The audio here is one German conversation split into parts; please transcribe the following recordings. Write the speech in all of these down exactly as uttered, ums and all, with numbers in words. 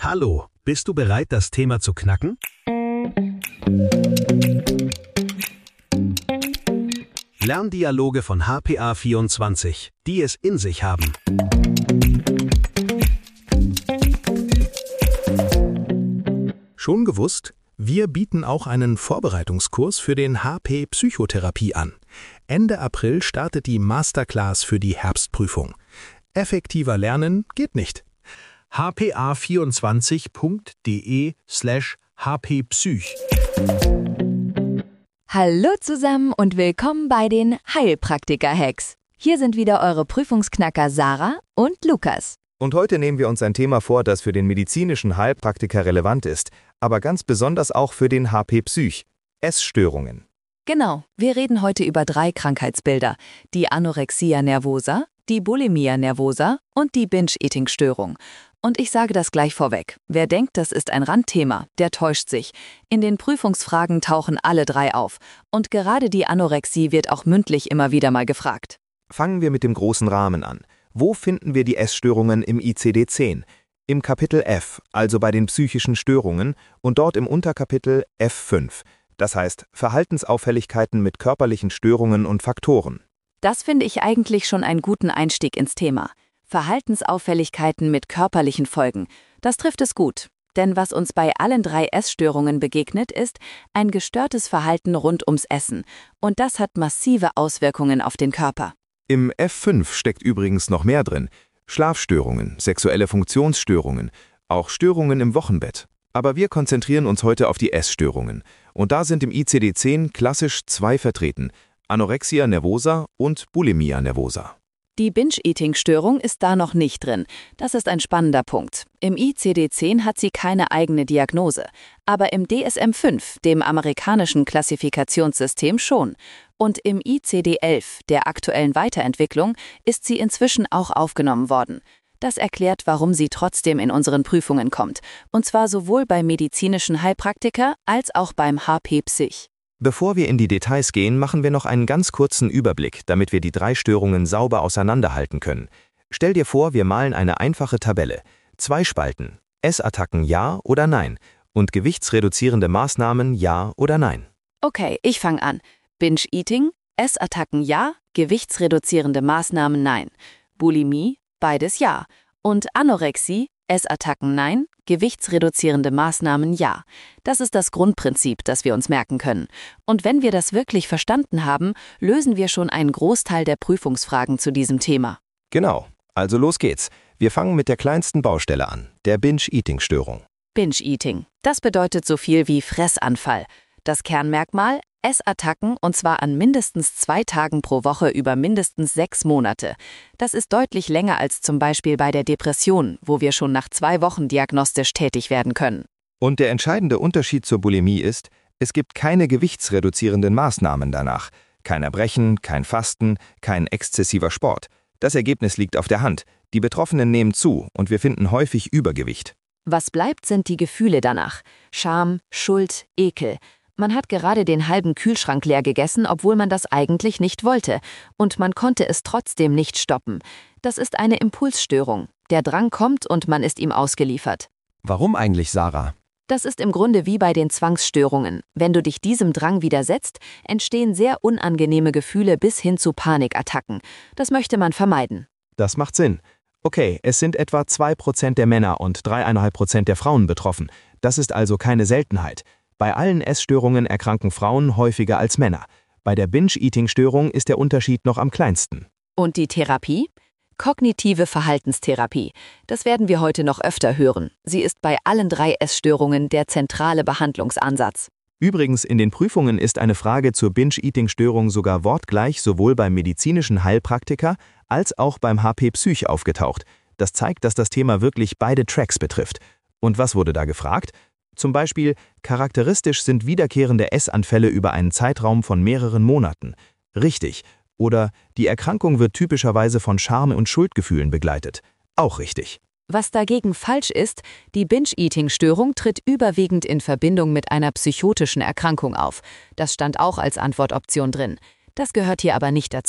Hallo, bist du bereit, das Thema zu knacken? Lerndialoge von H P A vierundzwanzig, die es in sich haben. Schon gewusst? Wir bieten auch einen Vorbereitungskurs für den H P Psychotherapie an. Ende April startet die Masterclass für die Herbstprüfung. Effektiver lernen geht nicht. h p a vierundzwanzig punkt d e slash h p psych. Hallo zusammen und willkommen bei den Heilpraktiker-Hacks. Hier sind wieder eure Prüfungsknacker Sarah und Lukas. Und heute nehmen wir uns ein Thema vor, das für den medizinischen Heilpraktiker relevant ist, aber ganz besonders auch für den H P Psych: Essstörungen. Genau, wir reden heute über drei Krankheitsbilder: die Anorexia nervosa, die Bulimia nervosa und die Binge-Eating-Störung. Und ich sage das gleich vorweg: Wer denkt, das ist ein Randthema, der täuscht sich. In den Prüfungsfragen tauchen alle drei auf. Und gerade die Anorexie wird auch mündlich immer wieder mal gefragt. Fangen wir mit dem großen Rahmen an. Wo finden wir die Essstörungen im I C D zehn? Im Kapitel F, also bei den psychischen Störungen, und dort im Unterkapitel F fünf. Das heißt Verhaltensauffälligkeiten mit körperlichen Störungen und Faktoren. Das finde ich eigentlich schon einen guten Einstieg ins Thema. Verhaltensauffälligkeiten mit körperlichen Folgen. Das trifft es gut. Denn was uns bei allen drei Essstörungen begegnet, ist ein gestörtes Verhalten rund ums Essen. Und das hat massive Auswirkungen auf den Körper. Im F fünf steckt übrigens noch mehr drin. Schlafstörungen, sexuelle Funktionsstörungen, auch Störungen im Wochenbett. Aber wir konzentrieren uns heute auf die Essstörungen. Und da sind im I C D zehn klassisch zwei vertreten: Anorexia nervosa und Bulimia nervosa. Die Binge-Eating-Störung ist da noch nicht drin. Das ist ein spannender Punkt. Im I C D zehn hat sie keine eigene Diagnose. Aber im D S M fünf, dem amerikanischen Klassifikationssystem, schon. Und im I C D elf, der aktuellen Weiterentwicklung, ist sie inzwischen auch aufgenommen worden. Das erklärt, warum sie trotzdem in unseren Prüfungen kommt. Und zwar sowohl beim medizinischen Heilpraktiker als auch beim H P Psych. Bevor wir in die Details gehen, machen wir noch einen ganz kurzen Überblick, damit wir die drei Störungen sauber auseinanderhalten können. Stell dir vor, wir malen eine einfache Tabelle. Zwei Spalten: Essattacken ja oder nein und gewichtsreduzierende Maßnahmen ja oder nein. Okay, ich fange an. Binge-Eating, Essattacken ja, gewichtsreduzierende Maßnahmen nein. Bulimie, beides ja. Und Anorexie, Essattacken nein, gewichtsreduzierende Maßnahmen ja. Das ist das Grundprinzip, das wir uns merken können. Und wenn wir das wirklich verstanden haben, lösen wir schon einen Großteil der Prüfungsfragen zu diesem Thema. Genau, also los geht's. Wir fangen mit der kleinsten Baustelle an, der Binge-Eating-Störung. Binge-Eating, das bedeutet so viel wie Fressanfall. Das Kernmerkmal: Essattacken, und zwar an mindestens zwei Tagen pro Woche über mindestens sechs Monate. Das ist deutlich länger als zum Beispiel bei der Depression, wo wir schon nach zwei Wochen diagnostisch tätig werden können. Und der entscheidende Unterschied zur Bulimie ist, es gibt keine gewichtsreduzierenden Maßnahmen danach. Kein Erbrechen, kein Fasten, kein exzessiver Sport. Das Ergebnis liegt auf der Hand. Die Betroffenen nehmen zu und wir finden häufig Übergewicht. Was bleibt, sind die Gefühle danach: Scham, Schuld, Ekel. Man hat gerade den halben Kühlschrank leer gegessen, obwohl man das eigentlich nicht wollte. Und man konnte es trotzdem nicht stoppen. Das ist eine Impulsstörung. Der Drang kommt und man ist ihm ausgeliefert. Warum eigentlich, Sarah? Das ist im Grunde wie bei den Zwangsstörungen. Wenn du dich diesem Drang widersetzt, entstehen sehr unangenehme Gefühle bis hin zu Panikattacken. Das möchte man vermeiden. Das macht Sinn. Okay, es sind etwa zwei Prozent der Männer und drei Komma fünf Prozent der Frauen betroffen. Das ist also keine Seltenheit. Bei allen Essstörungen erkranken Frauen häufiger als Männer. Bei der Binge-Eating-Störung ist der Unterschied noch am kleinsten. Und die Therapie? Kognitive Verhaltenstherapie. Das werden wir heute noch öfter hören. Sie ist bei allen drei Essstörungen der zentrale Behandlungsansatz. Übrigens, in den Prüfungen ist eine Frage zur Binge-Eating-Störung sogar wortgleich sowohl beim medizinischen Heilpraktiker als auch beim H P Psych aufgetaucht. Das zeigt, dass das Thema wirklich beide Tracks betrifft. Und was wurde da gefragt? Zum Beispiel: Charakteristisch sind wiederkehrende Essanfälle über einen Zeitraum von mehreren Monaten. Richtig. Oder die Erkrankung wird typischerweise von Scham- und Schuldgefühlen begleitet. Auch richtig. Was dagegen falsch ist: Die Binge-Eating-Störung tritt überwiegend in Verbindung mit einer psychotischen Erkrankung auf. Das stand auch als Antwortoption drin. Das gehört hier aber nicht dazu.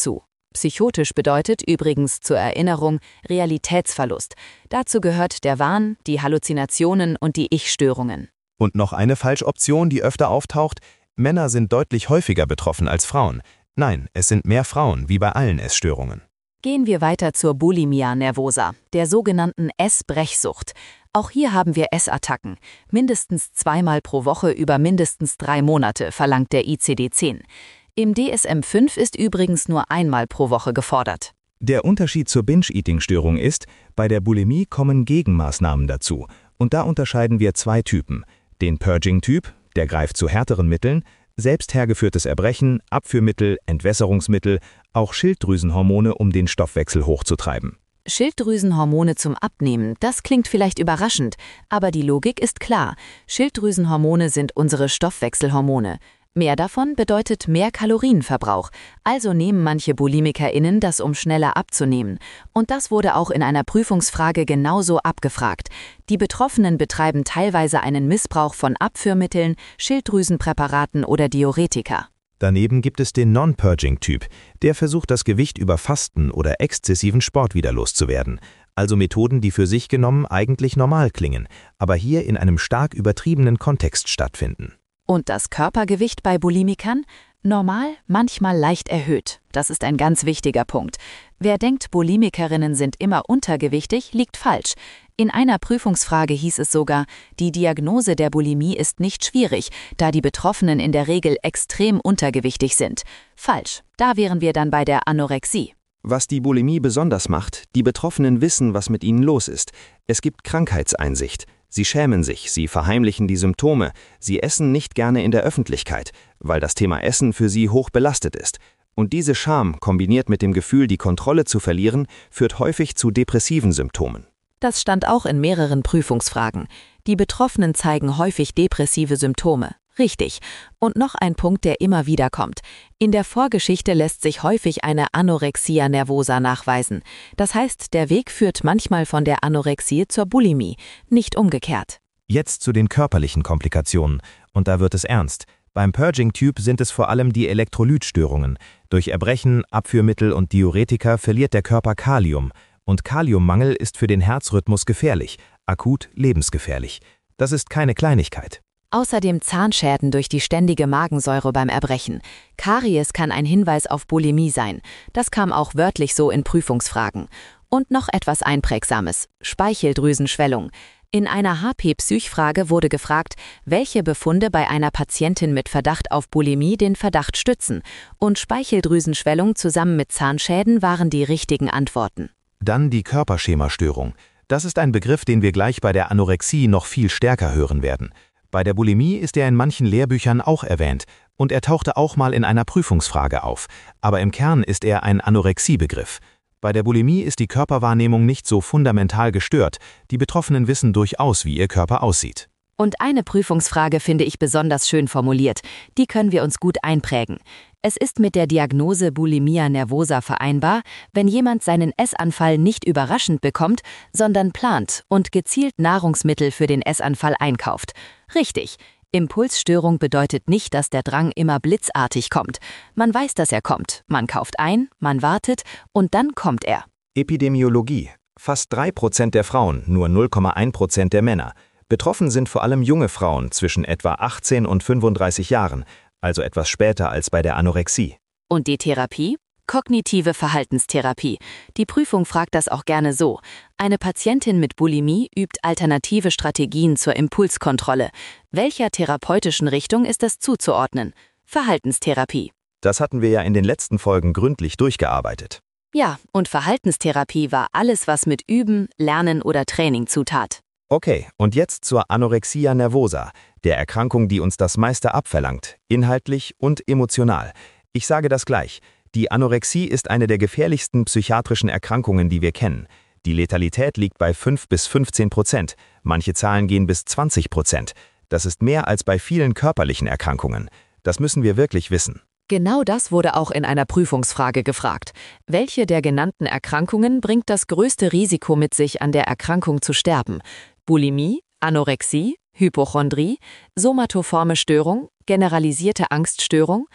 Psychotisch bedeutet übrigens zur Erinnerung Realitätsverlust. Dazu gehört der Wahn, die Halluzinationen und die Ich-Störungen. Und noch eine Falschoption, die öfter auftaucht: Männer sind deutlich häufiger betroffen als Frauen. Nein, es sind mehr Frauen, wie bei allen Essstörungen. Gehen wir weiter zur Bulimia nervosa, der sogenannten Essbrechsucht. Auch hier haben wir Essattacken. Mindestens zweimal pro Woche über mindestens drei Monate, verlangt der I C D zehn. Im D S M fünf ist übrigens nur einmal pro Woche gefordert. Der Unterschied zur Binge-Eating-Störung ist, bei der Bulimie kommen Gegenmaßnahmen dazu. Und da unterscheiden wir zwei Typen. Den Purging-Typ, der greift zu härteren Mitteln, selbst hergeführtes Erbrechen, Abführmittel, Entwässerungsmittel, auch Schilddrüsenhormone, um den Stoffwechsel hochzutreiben. Schilddrüsenhormone zum Abnehmen, das klingt vielleicht überraschend, aber die Logik ist klar. Schilddrüsenhormone sind unsere Stoffwechselhormone. Mehr davon bedeutet mehr Kalorienverbrauch, also nehmen manche BulimikerInnen das, um schneller abzunehmen. Und das wurde auch in einer Prüfungsfrage genauso abgefragt. Die Betroffenen betreiben teilweise einen Missbrauch von Abführmitteln, Schilddrüsenpräparaten oder Diuretika. Daneben gibt es den Non-Purging-Typ, der versucht, das Gewicht über Fasten oder exzessiven Sport wieder loszuwerden. Also Methoden, die für sich genommen eigentlich normal klingen, aber hier in einem stark übertriebenen Kontext stattfinden. Und das Körpergewicht bei Bulimikern? Normal, manchmal leicht erhöht. Das ist ein ganz wichtiger Punkt. Wer denkt, Bulimikerinnen sind immer untergewichtig, liegt falsch. In einer Prüfungsfrage hieß es sogar, die Diagnose der Bulimie ist nicht schwierig, da die Betroffenen in der Regel extrem untergewichtig sind. Falsch. Da wären wir dann bei der Anorexie. Was die Bulimie besonders macht: die Betroffenen wissen, was mit ihnen los ist. Es gibt Krankheitseinsicht. Sie schämen sich, sie verheimlichen die Symptome, sie essen nicht gerne in der Öffentlichkeit, weil das Thema Essen für sie hoch belastet ist. Und diese Scham, kombiniert mit dem Gefühl, die Kontrolle zu verlieren, führt häufig zu depressiven Symptomen. Das stand auch in mehreren Prüfungsfragen. Die Betroffenen zeigen häufig depressive Symptome. Richtig. Und noch ein Punkt, der immer wieder kommt. In der Vorgeschichte lässt sich häufig eine Anorexia nervosa nachweisen. Das heißt, der Weg führt manchmal von der Anorexie zur Bulimie, nicht umgekehrt. Jetzt zu den körperlichen Komplikationen. Und da wird es ernst. Beim Purging-Typ sind es vor allem die Elektrolytstörungen. Durch Erbrechen, Abführmittel und Diuretika verliert der Körper Kalium. Und Kaliummangel ist für den Herzrhythmus gefährlich, akut lebensgefährlich. Das ist keine Kleinigkeit. Außerdem Zahnschäden durch die ständige Magensäure beim Erbrechen. Karies kann ein Hinweis auf Bulimie sein. Das kam auch wörtlich so in Prüfungsfragen. Und noch etwas Einprägsames: Speicheldrüsenschwellung. In einer H P-Psych-Frage wurde gefragt, welche Befunde bei einer Patientin mit Verdacht auf Bulimie den Verdacht stützen. Und Speicheldrüsenschwellung zusammen mit Zahnschäden waren die richtigen Antworten. Dann die Körperschemastörung. Das ist ein Begriff, den wir gleich bei der Anorexie noch viel stärker hören werden. Bei der Bulimie ist er in manchen Lehrbüchern auch erwähnt und er tauchte auch mal in einer Prüfungsfrage auf, aber im Kern ist er ein Anorexiebegriff. Bei der Bulimie ist die Körperwahrnehmung nicht so fundamental gestört, die Betroffenen wissen durchaus, wie ihr Körper aussieht. Und eine Prüfungsfrage finde ich besonders schön formuliert, die können wir uns gut einprägen. Es ist mit der Diagnose Bulimia nervosa vereinbar, wenn jemand seinen Essanfall nicht überraschend bekommt, sondern plant und gezielt Nahrungsmittel für den Essanfall einkauft. Richtig. Impulsstörung bedeutet nicht, dass der Drang immer blitzartig kommt. Man weiß, dass er kommt. Man kauft ein, man wartet und dann kommt er. Epidemiologie. Fast drei Prozent der Frauen, nur null Komma eins Prozent der Männer. Betroffen sind vor allem junge Frauen zwischen etwa achtzehn und fünfunddreißig Jahren, also etwas später als bei der Anorexie. Und die Therapie? Kognitive Verhaltenstherapie. Die Prüfung fragt das auch gerne so. Eine Patientin mit Bulimie übt alternative Strategien zur Impulskontrolle. Welcher therapeutischen Richtung ist das zuzuordnen? Verhaltenstherapie. Das hatten wir ja in den letzten Folgen gründlich durchgearbeitet. Ja, und Verhaltenstherapie war alles, was mit Üben, Lernen oder Training zutat. Okay, und jetzt zur Anorexia nervosa, der Erkrankung, die uns das meiste abverlangt, inhaltlich und emotional. Ich sage das gleich. Die Anorexie ist eine der gefährlichsten psychiatrischen Erkrankungen, die wir kennen. Die Letalität liegt bei fünf bis fünfzehn Prozent. Manche Zahlen gehen bis zwanzig Prozent. Das ist mehr als bei vielen körperlichen Erkrankungen. Das müssen wir wirklich wissen. Genau das wurde auch in einer Prüfungsfrage gefragt. Welche der genannten Erkrankungen bringt das größte Risiko mit sich, an der Erkrankung zu sterben? Bulimie, Anorexie, Hypochondrie, somatoforme Störung, generalisierte Angststörung?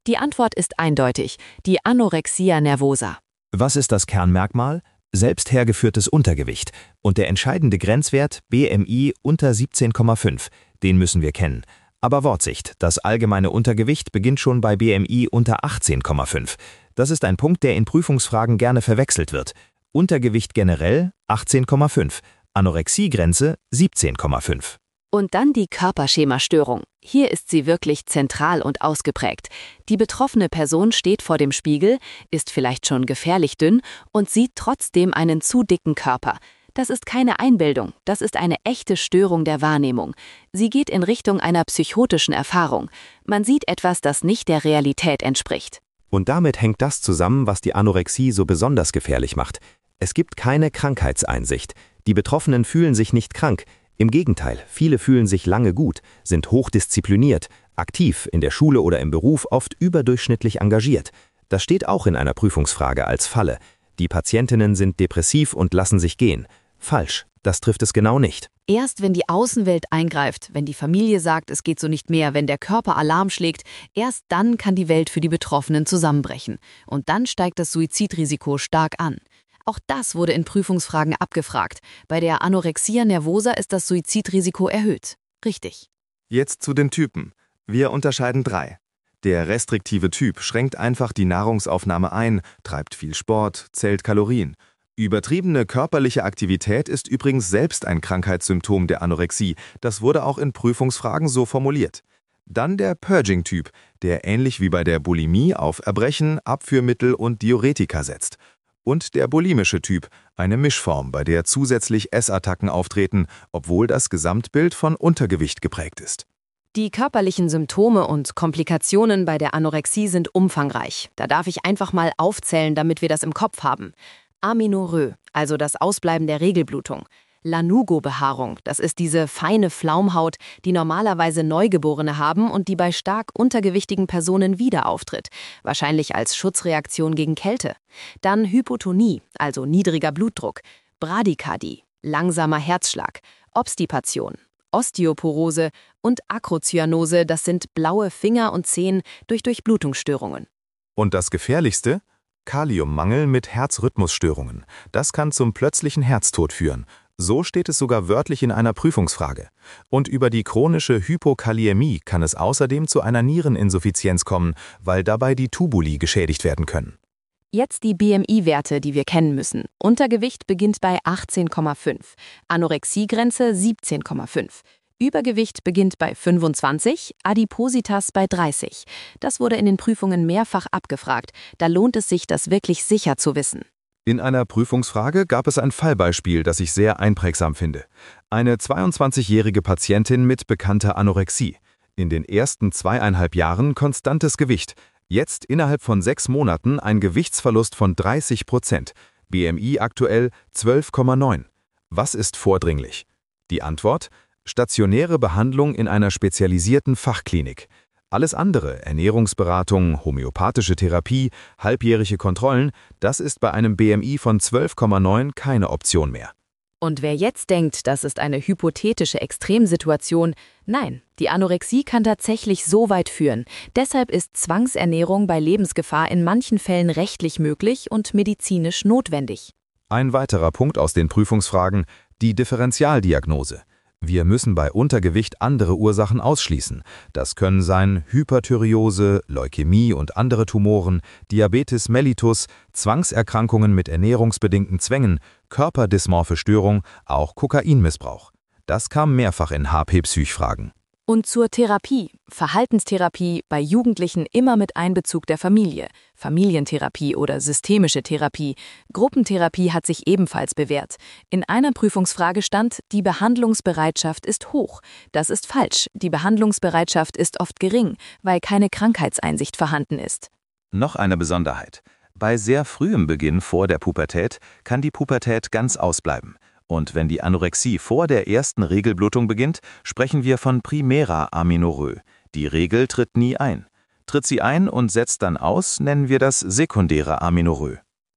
Die Antwort ist eindeutig: die Anorexia nervosa. Was ist das Kernmerkmal? Selbst hergeführtes Untergewicht und der entscheidende Grenzwert B M I unter siebzehn Komma fünf. Den müssen wir kennen. Aber Wortsicht, das allgemeine Untergewicht beginnt schon bei B M I unter achtzehn Komma fünf. Das ist ein Punkt, der in Prüfungsfragen gerne verwechselt wird. Untergewicht generell achtzehn Komma fünf, Anorexiegrenze siebzehn Komma fünf. Und dann die Körperschemastörung. Hier ist sie wirklich zentral und ausgeprägt. Die betroffene Person steht vor dem Spiegel, ist vielleicht schon gefährlich dünn und sieht trotzdem einen zu dicken Körper. Das ist keine Einbildung, das ist eine echte Störung der Wahrnehmung. Sie geht in Richtung einer psychotischen Erfahrung. Man sieht etwas, das nicht der Realität entspricht. Und damit hängt das zusammen, was die Anorexie so besonders gefährlich macht. Es gibt keine Krankheitseinsicht. Die Betroffenen fühlen sich nicht krank. Im Gegenteil, viele fühlen sich lange gut, sind hochdiszipliniert, aktiv, in der Schule oder im Beruf oft überdurchschnittlich engagiert. Das steht auch in einer Prüfungsfrage als Falle. Die Patientinnen sind depressiv und lassen sich gehen. Falsch, das trifft es genau nicht. Erst wenn die Außenwelt eingreift, wenn die Familie sagt, es geht so nicht mehr, wenn der Körper Alarm schlägt, erst dann kann die Welt für die Betroffenen zusammenbrechen. Und dann steigt das Suizidrisiko stark an. Auch das wurde in Prüfungsfragen abgefragt. Bei der Anorexia nervosa ist das Suizidrisiko erhöht. Richtig. Jetzt zu den Typen. Wir unterscheiden drei. Der restriktive Typ schränkt einfach die Nahrungsaufnahme ein, treibt viel Sport, zählt Kalorien. Übertriebene körperliche Aktivität ist übrigens selbst ein Krankheitssymptom der Anorexie. Das wurde auch in Prüfungsfragen so formuliert. Dann der Purging-Typ, der ähnlich wie bei der Bulimie auf Erbrechen, Abführmittel und Diuretika setzt. Und der bulimische Typ, eine Mischform, bei der zusätzlich Essattacken auftreten, obwohl das Gesamtbild von Untergewicht geprägt ist. Die körperlichen Symptome und Komplikationen bei der Anorexie sind umfangreich. Da darf ich einfach mal aufzählen, damit wir das im Kopf haben. Amenorrhoe, also das Ausbleiben der Regelblutung. Lanugo-Behaarung, das ist diese feine Flaumhaut, die normalerweise Neugeborene haben und die bei stark untergewichtigen Personen wieder auftritt, wahrscheinlich als Schutzreaktion gegen Kälte. Dann Hypotonie, also niedriger Blutdruck, Bradykardie, langsamer Herzschlag, Obstipation, Osteoporose und Akrozyanose, das sind blaue Finger und Zehen durch Durchblutungsstörungen. Und das Gefährlichste? Kaliummangel mit Herzrhythmusstörungen. Das kann zum plötzlichen Herztod führen. So steht es sogar wörtlich in einer Prüfungsfrage. Und über die chronische Hypokaliämie kann es außerdem zu einer Niereninsuffizienz kommen, weil dabei die Tubuli geschädigt werden können. Jetzt die B M I-Werte, die wir kennen müssen. Untergewicht beginnt bei achtzehn Komma fünf, Anorexiegrenze siebzehn Komma fünf. Übergewicht beginnt bei fünfundzwanzig, Adipositas bei dreißig. Das wurde in den Prüfungen mehrfach abgefragt. Da lohnt es sich, das wirklich sicher zu wissen. In einer Prüfungsfrage gab es ein Fallbeispiel, das ich sehr einprägsam finde. Eine zweiundzwanzigjährige Patientin mit bekannter Anorexie. In den ersten zweieinhalb Jahren konstantes Gewicht. Jetzt innerhalb von sechs Monaten ein Gewichtsverlust von dreißig Prozent. B M I aktuell zwölf Komma neun. Was ist vordringlich? Die Antwort: stationäre Behandlung in einer spezialisierten Fachklinik. Alles andere, Ernährungsberatung, homöopathische Therapie, halbjährige Kontrollen, das ist bei einem B M I von zwölf Komma neun keine Option mehr. Und wer jetzt denkt, das ist eine hypothetische Extremsituation, nein, die Anorexie kann tatsächlich so weit führen. Deshalb ist Zwangsernährung bei Lebensgefahr in manchen Fällen rechtlich möglich und medizinisch notwendig. Ein weiterer Punkt aus den Prüfungsfragen: die Differentialdiagnose. Wir müssen bei Untergewicht andere Ursachen ausschließen. Das können sein Hyperthyreose, Leukämie und andere Tumoren, Diabetes mellitus, Zwangserkrankungen mit ernährungsbedingten Zwängen, körperdysmorphe Störung, auch Kokainmissbrauch. Das kam mehrfach in H P-Psych-Fragen. Und zur Therapie. Verhaltenstherapie bei Jugendlichen immer mit Einbezug der Familie. Familientherapie oder systemische Therapie. Gruppentherapie hat sich ebenfalls bewährt. In einer Prüfungsfrage stand, die Behandlungsbereitschaft ist hoch. Das ist falsch. Die Behandlungsbereitschaft ist oft gering, weil keine Krankheitseinsicht vorhanden ist. Noch eine Besonderheit. Bei sehr frühem Beginn vor der Pubertät kann die Pubertät ganz ausbleiben. Und wenn die Anorexie vor der ersten Regelblutung beginnt, sprechen wir von primärer Amenorrhoe. Die Regel tritt nie ein. Tritt sie ein und setzt dann aus, nennen wir das sekundäre Amenorrhoe.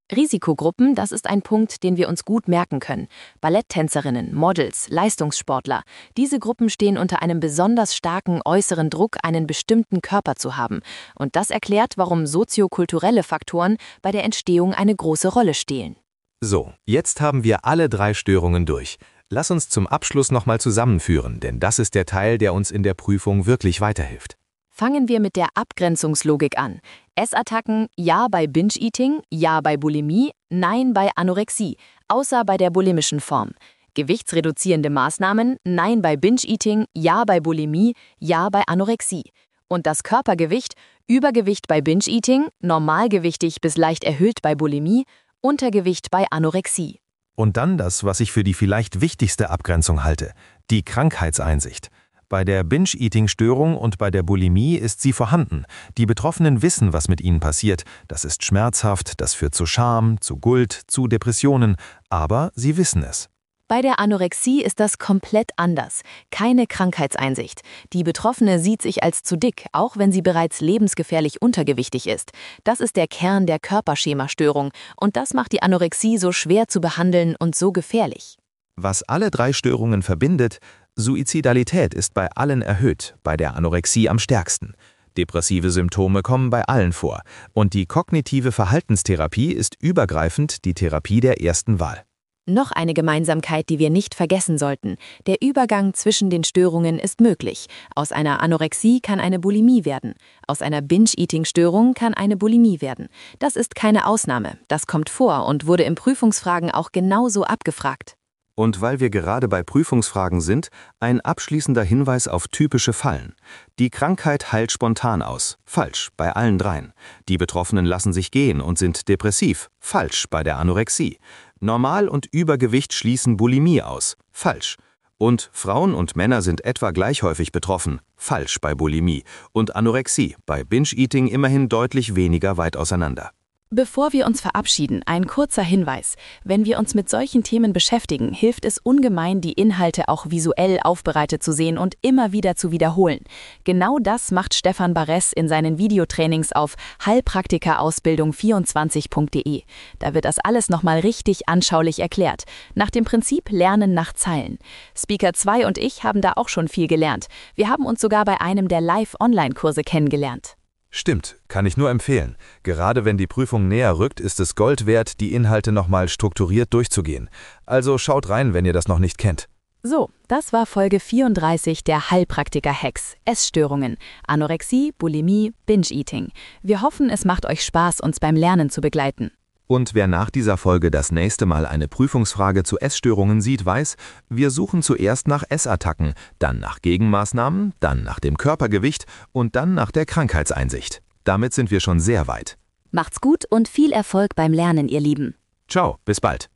Risikogruppen, das ist ein Punkt, den wir uns gut merken können. Balletttänzerinnen, Models, Leistungssportler. Diese Gruppen stehen unter einem besonders starken äußeren Druck, einen bestimmten Körper zu haben. Und das erklärt, warum soziokulturelle Faktoren bei der Entstehung eine große Rolle spielen. So, jetzt haben wir alle drei Störungen durch. Lass uns zum Abschluss nochmal zusammenführen, denn das ist der Teil, der uns in der Prüfung wirklich weiterhilft. Fangen wir mit der Abgrenzungslogik an. Essattacken, ja bei Binge-Eating, ja bei Bulimie, nein bei Anorexie, außer bei der bulimischen Form. Gewichtsreduzierende Maßnahmen, nein bei Binge-Eating, ja bei Bulimie, ja bei Anorexie. Und das Körpergewicht, Übergewicht bei Binge-Eating, normalgewichtig bis leicht erhöht bei Bulimie, Untergewicht bei Anorexie. Und dann das, was ich für die vielleicht wichtigste Abgrenzung halte, die Krankheitseinsicht. Bei der Binge-Eating-Störung und bei der Bulimie ist sie vorhanden. Die Betroffenen wissen, was mit ihnen passiert. Das ist schmerzhaft, das führt zu Scham, zu Guld, zu Depressionen. Aber sie wissen es. Bei der Anorexie ist das komplett anders. Keine Krankheitseinsicht. Die Betroffene sieht sich als zu dick, auch wenn sie bereits lebensgefährlich untergewichtig ist. Das ist der Kern der Körperschemastörung. Und das macht die Anorexie so schwer zu behandeln und so gefährlich. Was alle drei Störungen verbindet: Suizidalität ist bei allen erhöht, bei der Anorexie am stärksten. Depressive Symptome kommen bei allen vor. Und die kognitive Verhaltenstherapie ist übergreifend die Therapie der ersten Wahl. Noch eine Gemeinsamkeit, die wir nicht vergessen sollten. Der Übergang zwischen den Störungen ist möglich. Aus einer Anorexie kann eine Bulimie werden. Aus einer Binge-Eating-Störung kann eine Bulimie werden. Das ist keine Ausnahme. Das kommt vor und wurde in Prüfungsfragen auch genauso abgefragt. Und weil wir gerade bei Prüfungsfragen sind, ein abschließender Hinweis auf typische Fallen. Die Krankheit heilt spontan aus. Falsch bei allen dreien. Die Betroffenen lassen sich gehen und sind depressiv. Falsch bei der Anorexie. Normal- und Übergewicht schließen Bulimie aus. Falsch. Und Frauen und Männer sind etwa gleich häufig betroffen. Falsch bei Bulimie. Und Anorexie bei Binge-Eating immerhin deutlich weniger weit auseinander. Bevor wir uns verabschieden, ein kurzer Hinweis. Wenn wir uns mit solchen Themen beschäftigen, hilft es ungemein, die Inhalte auch visuell aufbereitet zu sehen und immer wieder zu wiederholen. Genau das macht Stefan Barres in seinen Videotrainings auf heilpraktiker ausbildung vierundzwanzig punkt de. Da wird das alles nochmal richtig anschaulich erklärt. Nach dem Prinzip Lernen nach Zeilen. Speaker zwei und ich haben da auch schon viel gelernt. Wir haben uns sogar bei einem der Live-Online-Kurse kennengelernt. Stimmt, kann ich nur empfehlen. Gerade wenn die Prüfung näher rückt, ist es Gold wert, die Inhalte nochmal strukturiert durchzugehen. Also schaut rein, wenn ihr das noch nicht kennt. So, das war Folge vierunddreißig der Heilpraktiker-Hacks. Essstörungen, Anorexie, Bulimie, Binge-Eating. Wir hoffen, es macht euch Spaß, uns beim Lernen zu begleiten. Und wer nach dieser Folge das nächste Mal eine Prüfungsfrage zu Essstörungen sieht, weiß, wir suchen zuerst nach Essattacken, dann nach Gegenmaßnahmen, dann nach dem Körpergewicht und dann nach der Krankheitseinsicht. Damit sind wir schon sehr weit. Macht's gut und viel Erfolg beim Lernen, ihr Lieben. Ciao, bis bald.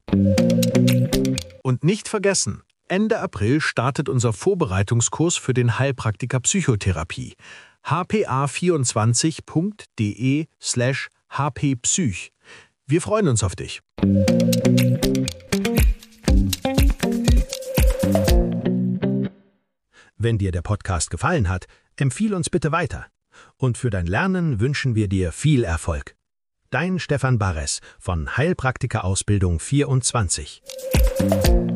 Und nicht vergessen, Ende April startet unser Vorbereitungskurs für den Heilpraktiker Psychotherapie. h p a vierundzwanzig punkt de slash h p psych. Wir freuen uns auf dich. Wenn dir der Podcast gefallen hat, empfiehl uns bitte weiter. Und für dein Lernen wünschen wir dir viel Erfolg. Dein Stefan Barres von Heilpraktiker Ausbildung vierundzwanzig.